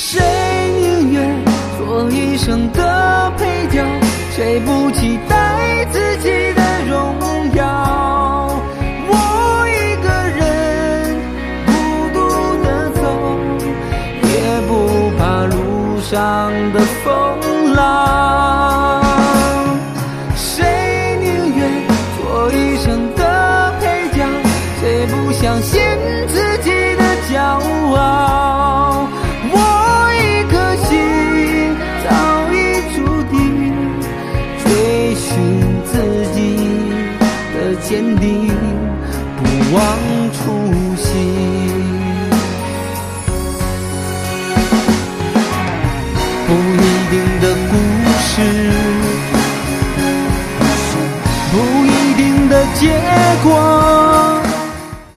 谁宁愿做一生的配角，谁不期待自己的荣耀？我一个人孤独地走，也不怕路上的风浪。